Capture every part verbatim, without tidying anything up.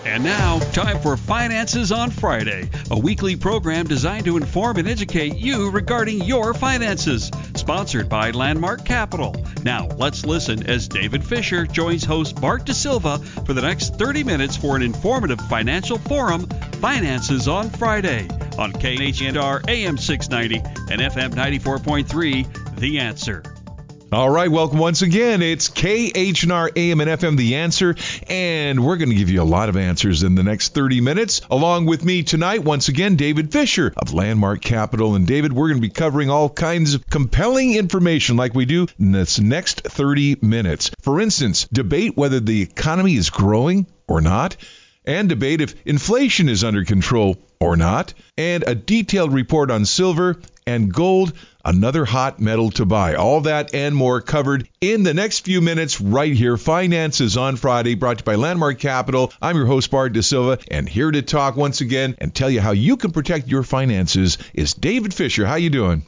And now, time for Finances on Friday, a weekly program designed to inform and educate you regarding your finances. Sponsored by Landmark Capital. Now, let's listen as David Fisher joins host Bart DeSilva for the next thirty minutes for an informative financial forum, Finances on Friday, on K H N R A M six ninety and F M ninety-four point three, The Answer. All right, welcome once again. It's K H N R A M and F M, The Answer, and we're going to give you a lot of answers in the next thirty minutes. Along with me tonight, once again, David Fisher of Landmark Capital. And David, we're going to be covering all kinds of compelling information like we do in this next thirty minutes. For instance, debate whether the economy is growing or not, and debate if inflation is under control or not, and a detailed report on silver and gold, another hot metal to buy. All that and more covered in the next few minutes right here. Finances on Friday, brought to you by Landmark Capital. I'm your host, Bart DeSilva, and here to talk once again and tell you how you can protect your finances is David Fisher. How you doing?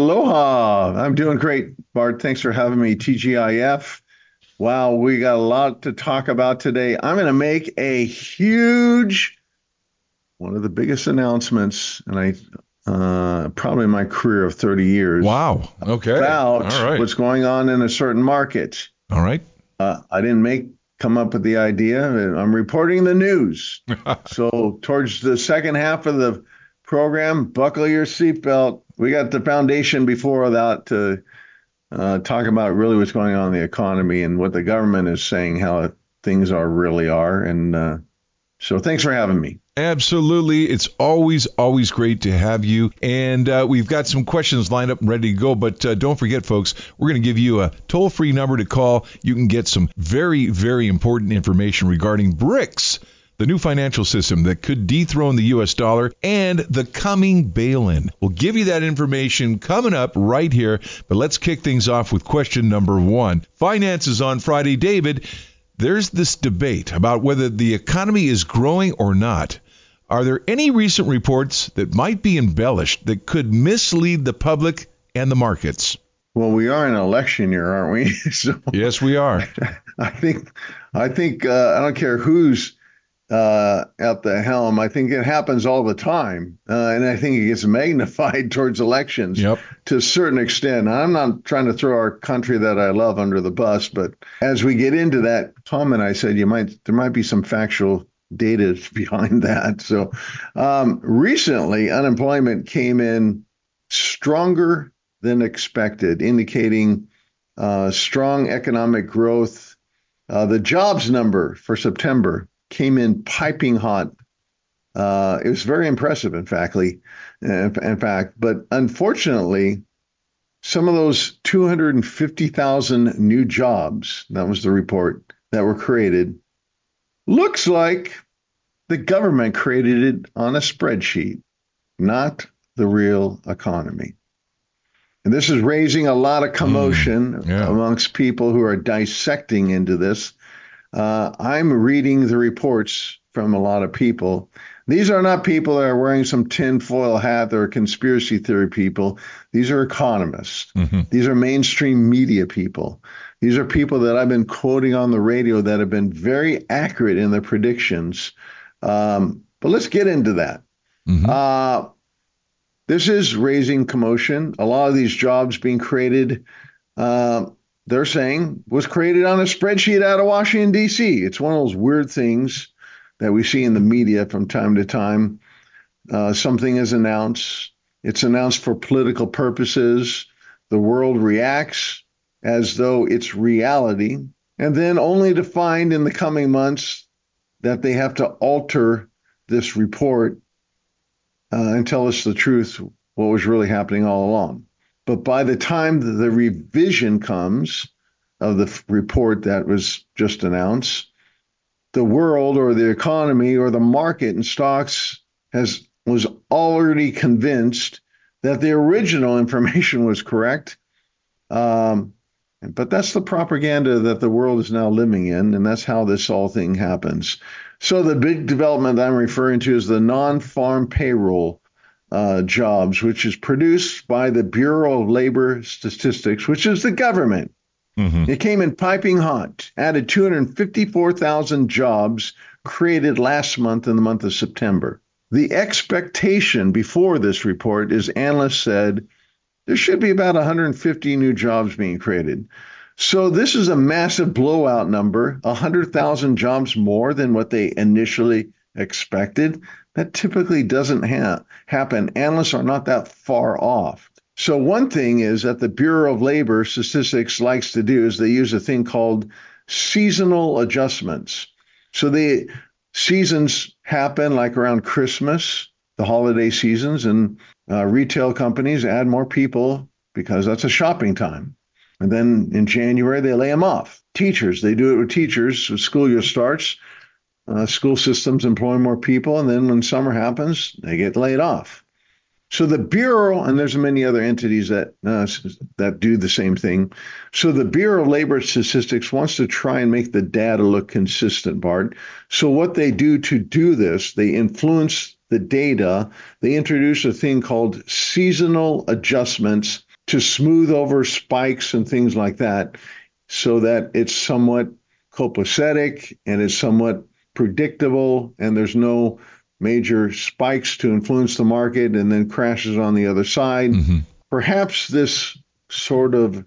Aloha. I'm doing great, Bart. Thanks for having me, T G I F. Wow, we got a lot to talk about today. I'm going to make a huge, one of the biggest announcements, and I uh, probably my career of thirty years. Wow. Okay. About All right. what's going on in a certain market. All right. Uh, I didn't make come up with the idea. I'm reporting the news. So towards the second half of the program, buckle your seatbelt. We got the foundation before that to uh, talk about really what's going on in the economy and what the government is saying, how things are really are. And uh, so thanks for having me. Absolutely. It's always, always great to have you. And uh, we've got some questions lined up and ready to go. But uh, don't forget, folks, we're going to give you a toll-free number to call. You can get some very, very important information regarding BRICS, the new financial system that could dethrone the U S dollar, and the coming bail-in. We'll give you that information coming up right here. But let's kick things off with question number one. Finances on Friday. David, there's this debate about whether the economy is growing or not. Are there any recent reports that might be embellished that could mislead the public and the markets? Well, we are in an election year, aren't we? So yes, we are. I think, I think, uh, I don't care who's uh, at the helm. I think it happens all the time. Uh, and I think it gets magnified towards elections yep. to a certain extent. I'm not trying to throw our country that I love under the bus, but as we get into that, Tom and I said, you might, there might be some factual data behind that. So um, recently, unemployment came in stronger than expected, indicating uh, strong economic growth. Uh, the jobs number for September came in piping hot. Uh, it was very impressive, in fact, in fact. But unfortunately, some of those two hundred fifty thousand new jobs, that was the report, that were created, looks like the government created it on a spreadsheet, not the real economy. And this is raising a lot of commotion mm, yeah. amongst people who are dissecting into this. Uh, I'm reading the reports from a lot of people. These are not people that are wearing some tinfoil hat or conspiracy theory people. These are economists. Mm-hmm. These are mainstream media people. These are people that I've been quoting on the radio that have been very accurate in their predictions. Um, but let's get into that. Mm-hmm. Uh, this is raising commotion. A lot of these jobs being created, uh, they're saying, was created on a spreadsheet out of Washington, D C. It's one of those weird things that we see in the media from time to time. Uh, something is announced. It's announced for political purposes. The world reacts as though it's reality, and then only to find in the coming months that they have to alter this report uh, and tell us the truth, what was really happening all along. But by the time the revision comes of the f- report that was just announced, the world or the economy or the market and stocks has was already convinced that the original information was correct. Um, but that's the propaganda that the world is now living in, and that's how this whole thing happens. So the big development that I'm referring to is the non-farm payroll uh, jobs, which is produced by the Bureau of Labor Statistics, which is the government. Mm-hmm. It came in piping hot, added two hundred fifty-four thousand jobs created last month in the month of September. The expectation before this report is analysts said there should be about one hundred fifty new jobs being created. So this is a massive blowout number, one hundred thousand jobs more than what they initially expected. That typically doesn't ha- happen. Analysts are not that far off. So one thing is that the Bureau of Labor Statistics likes to do is they use a thing called seasonal adjustments. So the seasons happen like around Christmas, the holiday seasons, and uh, retail companies add more people because that's a shopping time. And then in January, they lay them off. Teachers, they do it with teachers. When school year starts, uh, school systems employ more people. And then when summer happens, they get laid off. So the Bureau, and there's many other entities that uh, that do the same thing. So the Bureau of Labor Statistics wants to try and make the data look consistent, Bart. So what they do to do this, they influence the data. They introduce a thing called seasonal adjustments to smooth over spikes and things like that, so that it's somewhat copacetic and it's somewhat predictable, and there's no major spikes to influence the market and then crashes on the other side. Mm-hmm. Perhaps this sort of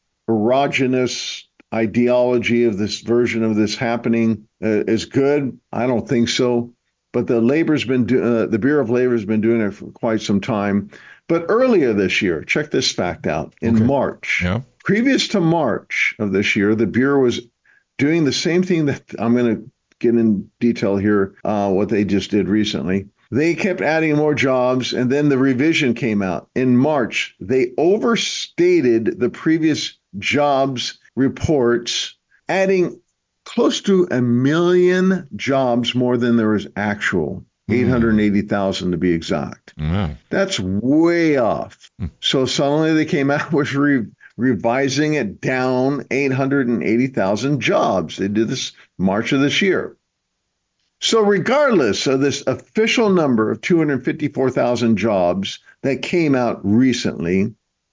erogenous ideology of this version of this happening uh, is good. I don't think so. But the labor's been do- uh, the Bureau of Labor has been doing it for quite some time. But earlier this year, check this fact out, in Okay. March, Yeah. previous to March of this year, the Bureau was doing the same thing that I'm going to get in detail here, uh, what they just did recently. They kept adding more jobs, and then the revision came out. In March, they overstated the previous jobs reports, adding close to a million jobs more than there was actual, eight hundred eighty thousand to be exact. Wow. That's way off. So suddenly they came out with re- revising it down eight hundred eighty thousand jobs. They did this March of this year. So regardless of this official number of two hundred fifty-four thousand jobs that came out recently,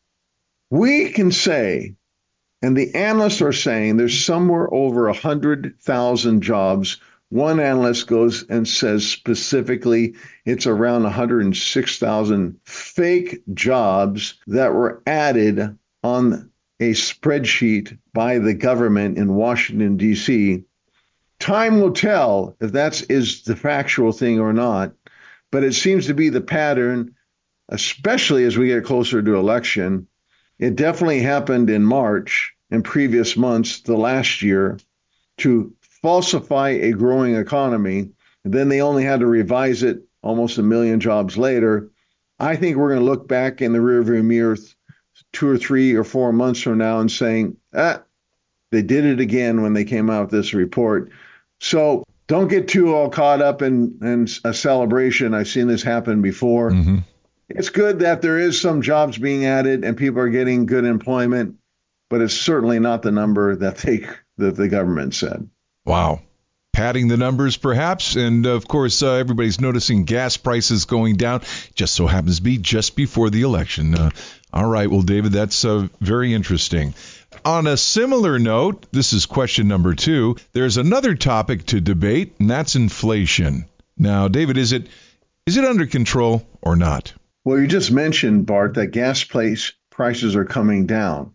we can say, and the analysts are saying, there's somewhere over one hundred thousand jobs. One analyst goes and says specifically it's around one hundred six thousand fake jobs that were added on a spreadsheet by the government in Washington, D C. Time will tell if that is the factual thing or not, but it seems to be the pattern, especially as we get closer to election. It definitely happened in March and previous months, the last year, to falsify a growing economy. And then they only had to revise it almost a million jobs later. I think we're going to look back in the rearview mirror two or three or four months from now and saying, ah, they did it again when they came out with this report. So don't get too all caught up in, in a celebration. I've seen this happen before. Mm-hmm. It's good that there is some jobs being added and people are getting good employment, but it's certainly not the number that they that the government said. Wow. Padding the numbers, perhaps. And, of course, uh, everybody's noticing gas prices going down. Just so happens to be just before the election. Uh, all right. Well, David, that's uh, very interesting. On a similar note, this is question number two. There's another topic to debate, and that's inflation. Now, David, is it is it under control or not? Well, you just mentioned, Bart, that gas place prices are coming down.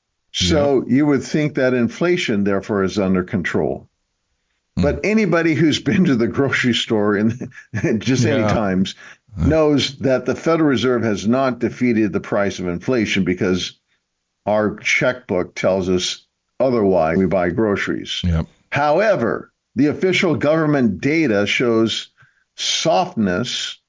So yep. You would think that inflation, therefore, is under control. Mm. But anybody who's been to the grocery store in just yeah. any times knows that the Federal Reserve has not defeated the price of inflation because our checkbook tells us otherwise. We buy groceries. Yep. However, the official government data shows softness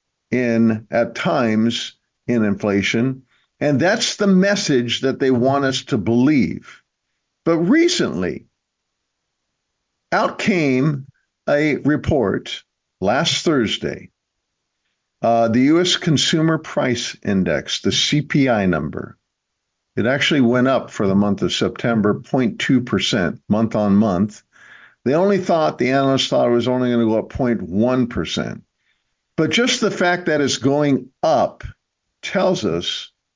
in, at times, in inflation. And that's the message that they want us to believe. But recently, out came a report last Thursday. Uh, the U S Consumer Price Index, the C P I number, it actually went up for the month of September, zero point two percent month on month. They only thought, the analysts thought it was only going to go up zero point one percent. But just the fact that it's going up tells us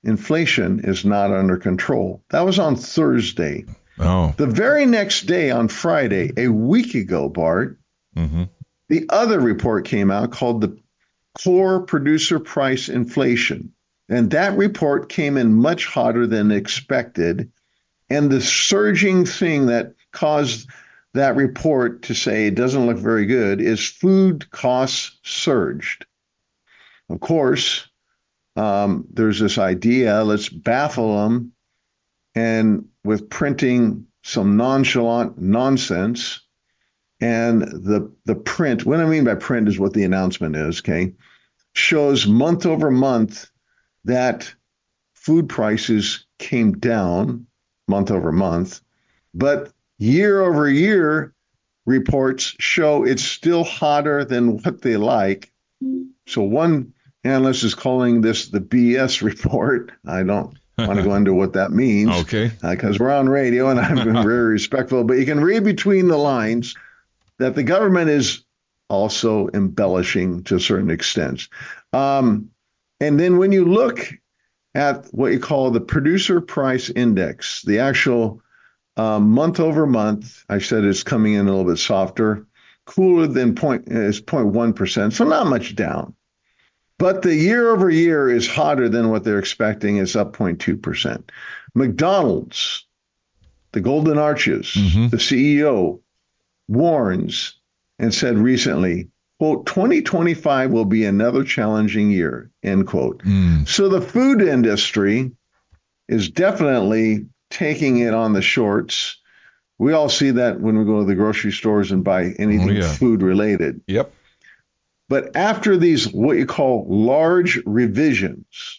inflation is not under control. That was on Thursday. Oh. The very next day, on Friday, a week ago, Bart, Mm-hmm. the other report came out called the Core Producer Price Inflation. And that report came in much hotter than expected. And the surging thing that caused that report to say it doesn't look very good is food costs surged. Of course, um, there's this idea, let's baffle them, and with printing some nonchalant nonsense, and the the print, what I mean by print is what the announcement is, okay, shows month over month that food prices came down month over month, but year over year reports show it's still hotter than what they like. So one analyst is calling this the B S report. I don't want to go into what that means. Okay. Because uh, we're on radio and I'm very respectful, but you can read between the lines that the government is also embellishing to a certain extent. Um, and then when you look at what you call the producer price index, the actual um, month over month, I said it's coming in a little bit softer, cooler than point is zero point one percent, so not much down. But the year over year is hotter than what they're expecting. It's up zero point two percent. McDonald's, the Golden Arches, mm-hmm. the C E O warns and said recently, quote, twenty twenty-five will be another challenging year, end quote. Mm. So the food industry is definitely taking it on the shorts. We all see that when we go to the grocery stores and buy anything oh, yeah. food related. Yep. But after these, what you call large revisions,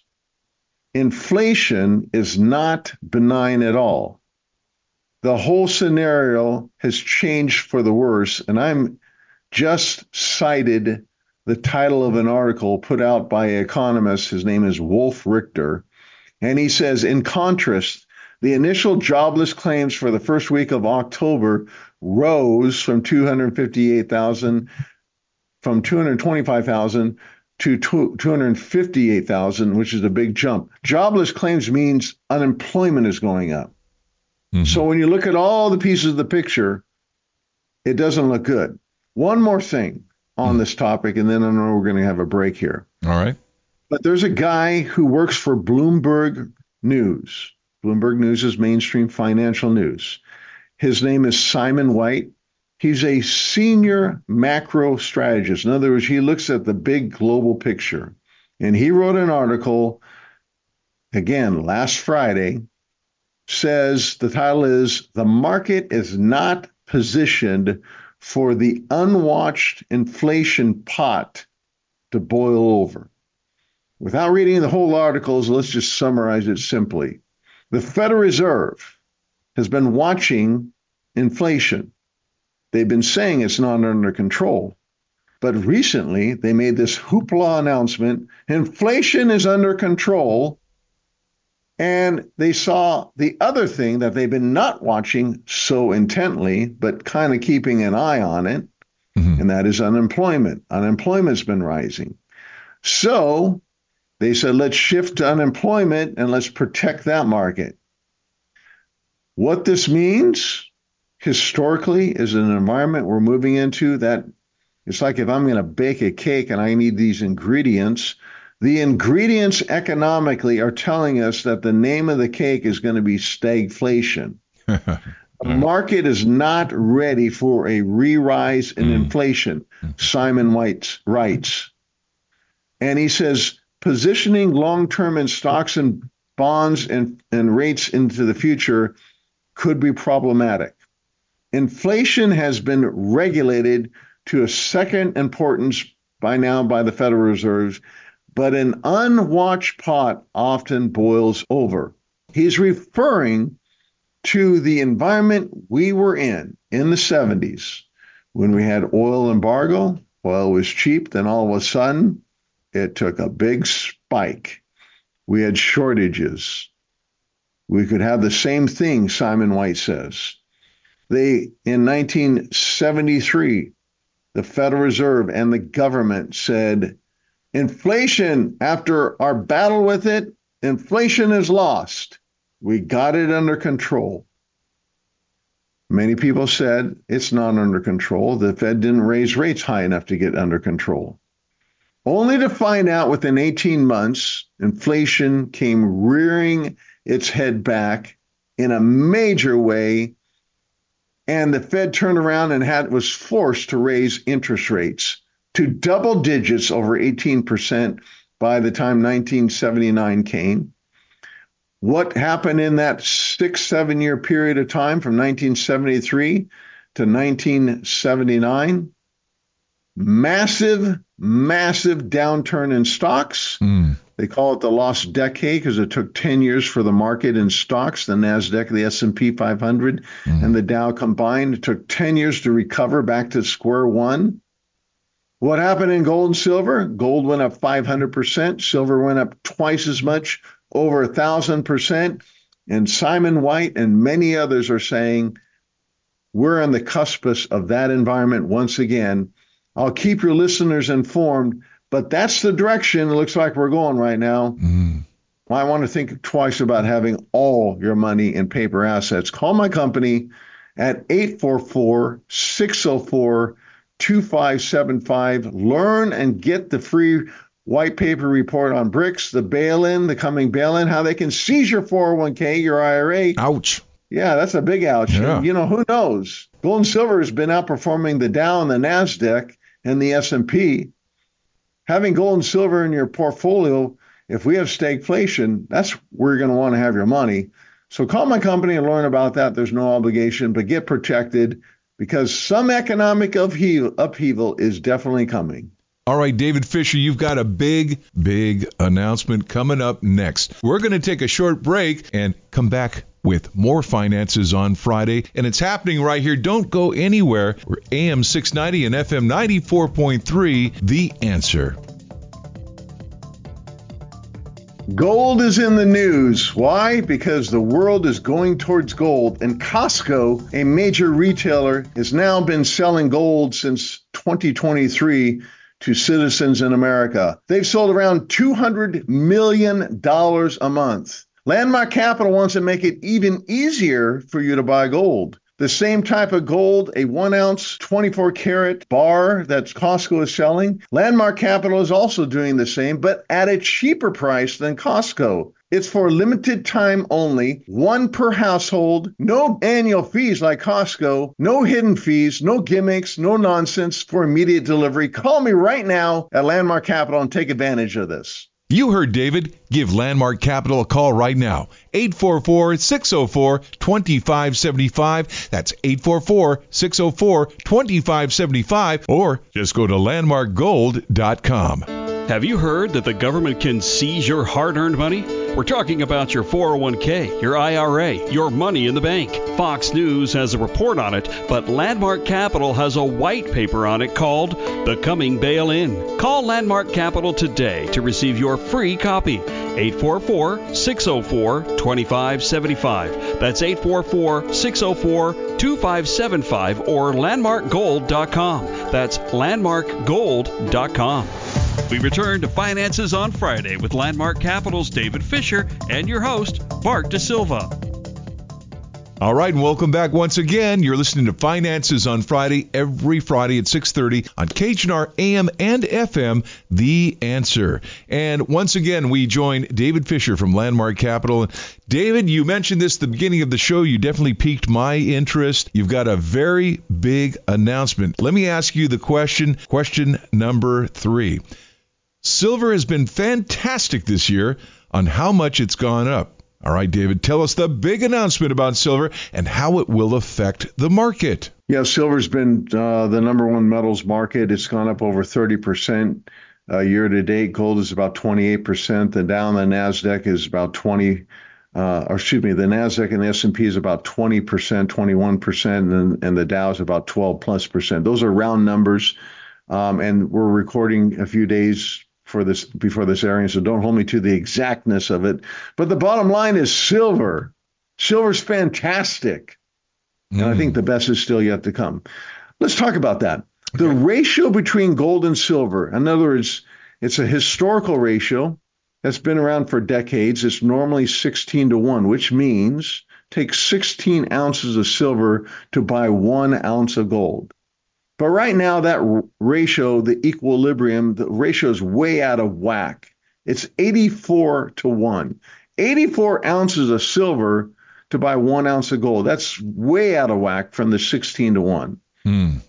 inflation is not benign at all. The whole scenario has changed for the worse. And I'm just cited the title of an article put out by an economist. His name is Wolf Richter. And he says, in contrast, the initial jobless claims for the first week of October rose from two hundred fifty-eight thousand, from two hundred twenty-five thousand to two hundred fifty-eight thousand, which is a big jump. Jobless claims means unemployment is going up. Mm-hmm. So when you look at all the pieces of the picture, it doesn't look good. One more thing on mm-hmm. this topic, and then I know we're going to have a break here. All right. But there's a guy who works for Bloomberg News. Bloomberg News is mainstream financial news. His name is Simon White. He's a senior macro strategist. In other words, he looks at the big global picture. And he wrote an article, again, last Friday, says the title is, "The Market is Not Positioned for the Unwatched Inflation Pot to Boil Over." Without reading the whole articles, let's just summarize it simply. The Federal Reserve has been watching inflation. They've been saying it's not under control. But recently, they made this hoopla announcement, inflation is under control. And they saw the other thing that they've been not watching so intently, but kind of keeping an eye on it, mm-hmm. and that is unemployment. Unemployment's been rising. So they said, let's shift to unemployment and let's protect that market. What this means historically is an environment we're moving into that it's like if I'm going to bake a cake and I need these ingredients, the ingredients economically are telling us that the name of the cake is going to be stagflation. The market is not ready for a re-rise in mm. inflation, mm. Simon White writes. And he says, positioning long-term in stocks and bonds and, and rates into the future could be problematic. Inflation has been regulated to a second importance by now by the Federal Reserve, but an unwatched pot often boils over. He's referring to the environment we were in in the seventies when we had oil embargo, oil was cheap, then all of a sudden it took a big spike. We had shortages. We could have the same thing, Simon White says. They, in nineteen seventy-three, the Federal Reserve and the government said, inflation, after our battle with it, inflation is lost. We got it under control. Many people said it's not under control. The Fed didn't raise rates high enough to get under control. Only to find out within eighteen months, inflation came rearing its head back in a major way, and the Fed turned around and had was forced to raise interest rates to double digits, over eighteen percent, by the time nineteen seventy-nine came. What happened in that six, seven year period of time from nineteen seventy-three to nineteen seventy-nine? Massive, massive downturn in stocks. Mm. They call it the lost decade because it took ten years for the market in stocks, the NASDAQ, the S and P five hundred, mm. and the Dow combined. It took ten years to recover back to square one. What happened in gold and silver? Gold went up five hundred percent. Silver went up twice as much, over one thousand percent. And Simon White and many others are saying we're on the cusp of that environment once again. I'll keep your listeners informed, but that's the direction it looks like we're going right now. Mm. I want to think twice about having all your money in paper assets. Call my company at eight four four, six zero four, two five seven five. Learn and get the free white paper report on BRICS, the bail-in, the coming bail-in, how they can seize your four oh one k, your I R A. Ouch. Yeah, that's a big ouch. Yeah. And, you know, who knows? Gold and silver has been outperforming the Dow and the NASDAQ and the S and P. Having gold and silver in your portfolio, if we have stagflation, that's where you're going to want to have your money. So call my company and learn about that. There's no obligation, but get protected because some economic upheaval, upheaval is definitely coming. All right, David Fisher, you've got a big, big announcement coming up next. We're going to take a short break and come back with more Finances on Friday, and it's happening right here. Don't go anywhere. We're A M six ninety and F M ninety-four point three, The Answer. Gold is in the news. Why? Because the world is going towards gold, and Costco, a major retailer, has now been selling gold since twenty twenty-three to citizens in America. They've sold around two hundred million dollars a month. Landmark Capital wants to make it even easier for you to buy gold. The same type of gold, a one ounce, twenty-four karat bar that Costco is selling, Landmark Capital is also doing the same, but at a cheaper price than Costco. It's for limited time only, one per household, no annual fees like Costco, no hidden fees, no gimmicks, no nonsense for immediate delivery. Call me right now at Landmark Capital and take advantage of this. You heard David. Give Landmark Capital a call right now. eight four four, six zero four, two five seven five. That's eight four four, six zero four, two five seven five. Or just go to landmark gold dot com. Have you heard that the government can seize your hard-earned money? We're talking about your four oh one k, your I R A, your money in the bank. Fox News has a report on it, but Landmark Capital has a white paper on it called The Coming Bail-In. Call Landmark Capital today to receive your free copy. eight four four, six zero four, two five seven five. That's eight four four, six zero four, two five seven five or landmark gold dot com. That's landmark gold dot com. We return to Finances on Friday with Landmark Capital's David Fisher and your host, Mark DeSilva. All right, and welcome back once again. You're listening to Finances on Friday, every Friday at six thirty on K H N R A M and F M, The Answer. And once again, we join David Fisher from Landmark Capital. David, you mentioned this at the beginning of the show. You definitely piqued my interest. You've got a very big announcement. Let me ask you the question, question number three. Silver has been fantastic this year on how much it's gone up. All right, David, tell us the big announcement about silver and how it will affect the market. Yeah, silver's been uh, the number one metals market. It's gone up over thirty percent uh, year to date. Gold is about twenty-eight percent. The Dow and the NASDAQ is about twenty, uh, or excuse me, the NASDAQ and the S and P is about twenty percent, twenty-one percent, and, and the Dow is about twelve plus percent. Those are round numbers, um, and we're recording a few days for this before this airing, so don't hold me to the exactness of it. But the bottom line is silver. Silver's fantastic. Mm. And I think the best is still yet to come. Let's talk about that. Okay. The ratio between gold and silver, in other words, it's a historical ratio that's been around for decades. It's normally sixteen to one, which means take sixteen ounces of silver to buy one ounce of gold. But right now, that r- ratio, the equilibrium, the ratio is way out of whack. It's eighty-four to one. eighty-four ounces of silver to buy one ounce of gold. That's way out of whack from the sixteen to one. Hmm.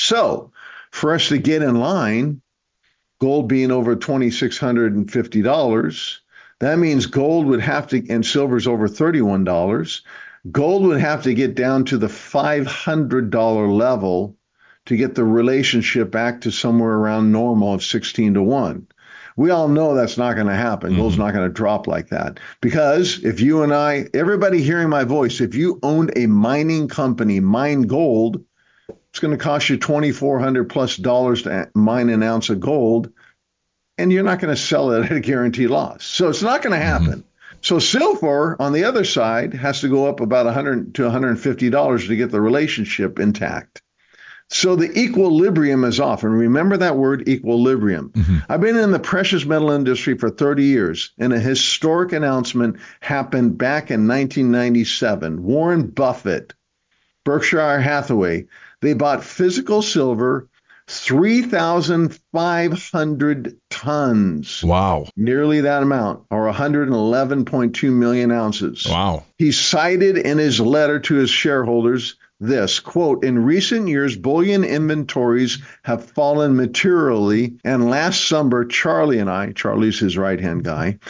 So for us to get in line, gold being over two thousand six hundred fifty dollars, that means gold would have to, and silver's over thirty-one dollars, gold would have to get down to the five hundred dollars level to get the relationship back to somewhere around normal of sixteen to one. We all know that's not going to happen. Gold's not going to drop like that. Because if you and I, everybody hearing my voice, if you owned a mining company, mine gold, it's going to cost you twenty-four hundred plus dollars to mine an ounce of gold, and you're not going to sell it at a guaranteed loss. So it's not going to happen. Mm-hmm. So silver, on the other side, has to go up about one hundred to one hundred fifty dollars to get the relationship intact. So the equilibrium is off. And remember that word, equilibrium. Mm-hmm. I've been in the precious metal industry for thirty years, and a historic announcement happened back in nineteen ninety-seven. Warren Buffett, Berkshire Hathaway, they bought physical silver, three thousand five hundred tons. Wow. Nearly that amount, or one hundred eleven point two million ounces. Wow. He cited in his letter to his shareholders this, quote, in recent years, bullion inventories have fallen materially, and last summer, Charlie and I, Charlie's his right-hand guy,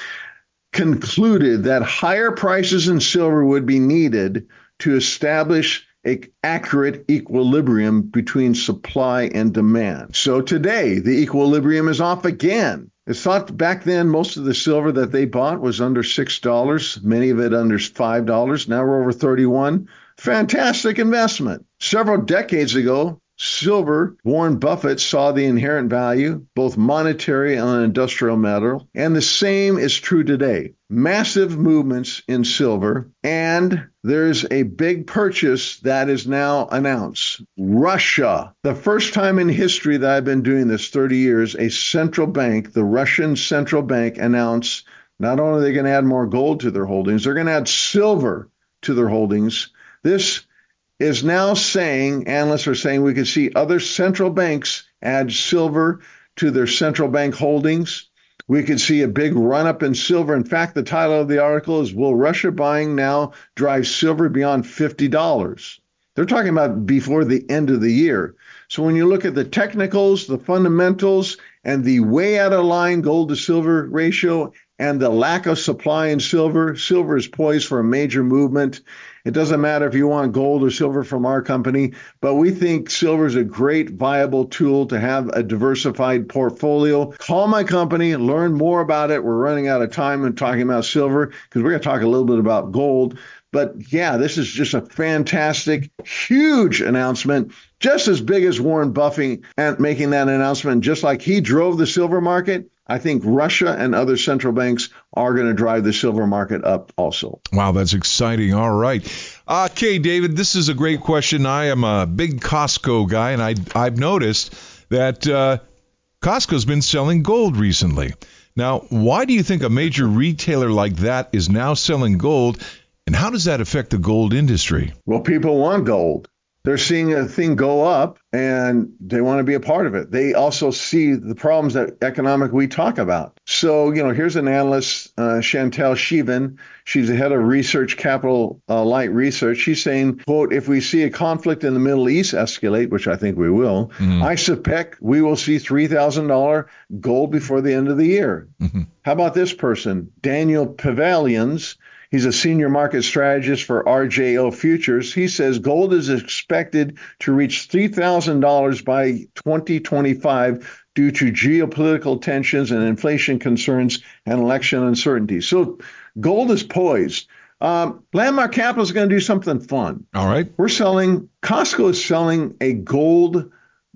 concluded that higher prices in silver would be needed to establish an accurate equilibrium between supply and demand. So today, the equilibrium is off again. It's thought back then most of the silver that they bought was under six dollars, many of it under five dollars. Now we're over thirty-one. Fantastic investment. Several decades ago, silver, Warren Buffett saw the inherent value, both monetary and industrial metal, and the same is true today. Massive movements in silver, and there's a big purchase that is now announced. Russia, the first time in history that I've been doing this, thirty years, a central bank, the Russian central bank, announced not only are they going to add more gold to their holdings, they're going to add silver to their holdings. This is now saying, analysts are saying, we could see other central banks add silver to their central bank holdings. We could see a big run up in silver. In fact, the title of the article is, will Russia buying now drive silver beyond fifty dollars? They're talking about before the end of the year. So when you look at the technicals, the fundamentals, and the way out of line gold to silver ratio, and the lack of supply in silver, silver is poised for a major movement. It doesn't matter if you want gold or silver from our company, but we think silver is a great viable tool to have a diversified portfolio. Call my company, learn more about it. We're running out of time and talking about silver because we're going to talk a little bit about gold. But yeah, this is just a fantastic, huge announcement, just as big as Warren Buffett and making that announcement, just like he drove the silver market. I think Russia and other central banks are going to drive the silver market up also. Wow, that's exciting. All right. Okay, David, this is a great question. I am a big Costco guy, and I, I've noticed that uh, Costco's been selling gold recently. Now, why do you think a major retailer like that is now selling gold, and how does that affect the gold industry? Well, people want gold. They're seeing a thing go up, and they want to be a part of it. They also see the problems that economic we talk about. So, you know, here's an analyst, uh, Chantal Shivan. She's the head of research, Capital uh, Light Research. She's saying, quote, if we see a conflict in the Middle East escalate, which I think we will, mm-hmm. I suspect we will see three thousand dollars gold before the end of the year. Mm-hmm. How about this person, Daniel Pavilions? He's a senior market strategist for R J O Futures. He says gold is expected to reach three thousand dollars by twenty twenty-five due to geopolitical tensions and inflation concerns and election uncertainty. So gold is poised. Um, Landmark Capital is going to do something fun. All right. We're selling, Costco is selling a gold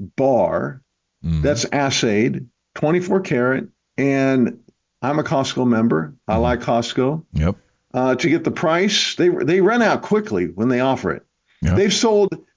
bar mm. that's assayed, twenty-four karat, and I'm a Costco member. I mm. like Costco. Yep. Uh, to get the price, they they run out quickly when they offer it. Yep. They've sold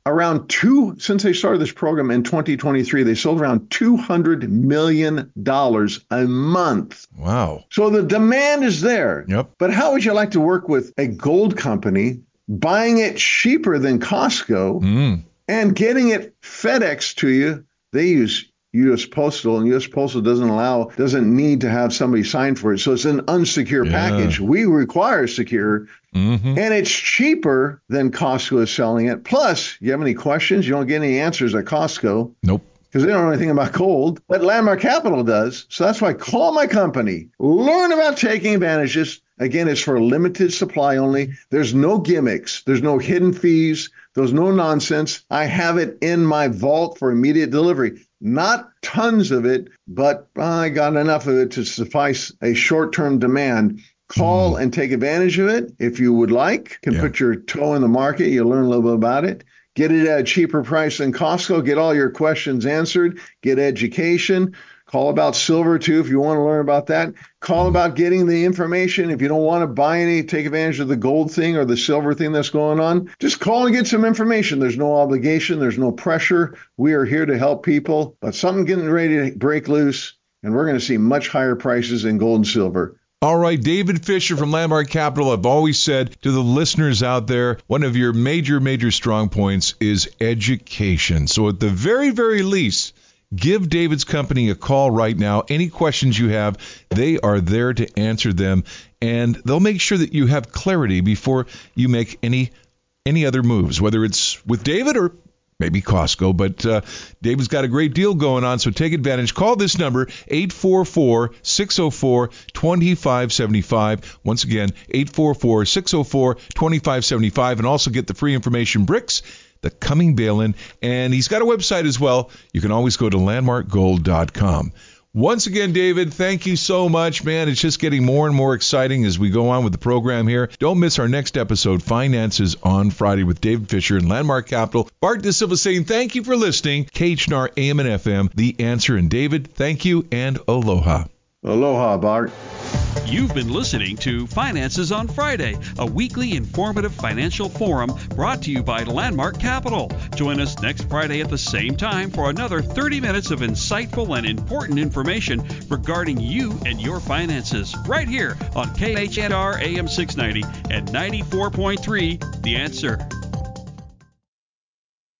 around two, since they started this program in twenty twenty-three, they sold around two hundred million dollars a month. Wow. So the demand is there. Yep. But how would you like to work with a gold company, buying it cheaper than Costco Mm. and getting it FedEx to you? They use U S Postal, and U S Postal doesn't allow, doesn't need to have somebody sign for it. So it's an unsecure Yeah. package. We require secure, Mm-hmm. and it's cheaper than Costco is selling it. Plus, you have any questions? You don't get any answers at Costco Nope. because they don't know anything about gold, but Landmark Capital does. So that's why call my company. Learn about taking advantages. Again, it's for limited supply only. There's no gimmicks. There's no hidden fees. There's no nonsense. I have it in my vault for immediate delivery. Not tons of it, but I got enough of it to suffice a short-term demand. Call Mm. and take advantage of it if you would like. Can Yeah. put your toe in the market. You'll learn a little bit about it. Get it at a cheaper price than Costco. Get all your questions answered. Get education. Call about silver, too, if you want to learn about that. Call about getting the information. If you don't want to buy any, take advantage of the gold thing or the silver thing that's going on, just call and get some information. There's no obligation. There's no pressure. We are here to help people. But something getting ready to break loose, and we're going to see much higher prices in gold and silver. All right, David Fisher from Landmark Capital. I've always said to the listeners out there, one of your major, major strong points is education. So at the very, very least, give David's company a call right now. Any questions you have, they are there to answer them, and they'll make sure that you have clarity before you make any any other moves, whether it's with David or maybe Costco, but uh, David's got a great deal going on, so take advantage. Call this number, eight four four, six zero four, two five seven five. Once again, eight four four, six zero four, two five seven five, and also get the free information bricks, the coming bail-in, and he's got a website as well. You can always go to landmark gold dot com. Once again, David, thank you so much, man. It's just getting more and more exciting as we go on with the program here. Don't miss our next episode, Finances on Friday, with David Fisher and Landmark Capital. Bart DeSilva saying thank you for listening. K H N R A M and F M, The Answer. And David, thank you and aloha. Aloha, Bart. You've been listening to Finances on Friday, a weekly informative financial forum brought to you by Landmark Capital. Join us next Friday at the same time for another thirty minutes of insightful and important information regarding you and your finances, right here on K H N R A M six ninety and ninety-four point three, The Answer.